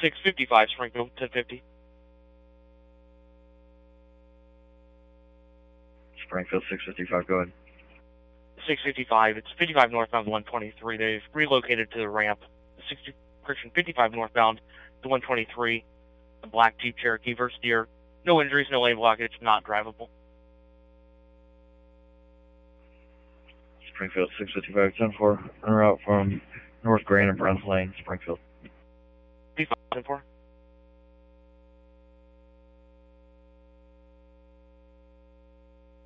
655 Springfield, 1050. Springfield 655, go ahead. 655, it's 55 northbound to 123. They've relocated to the ramp. 55 northbound to 123. A black Jeep Cherokee versus Deer. No injuries, no lane blockage, not drivable. Springfield 655, 10-4, en route from North Grand and Browns Lane, Springfield. 55, 10-4.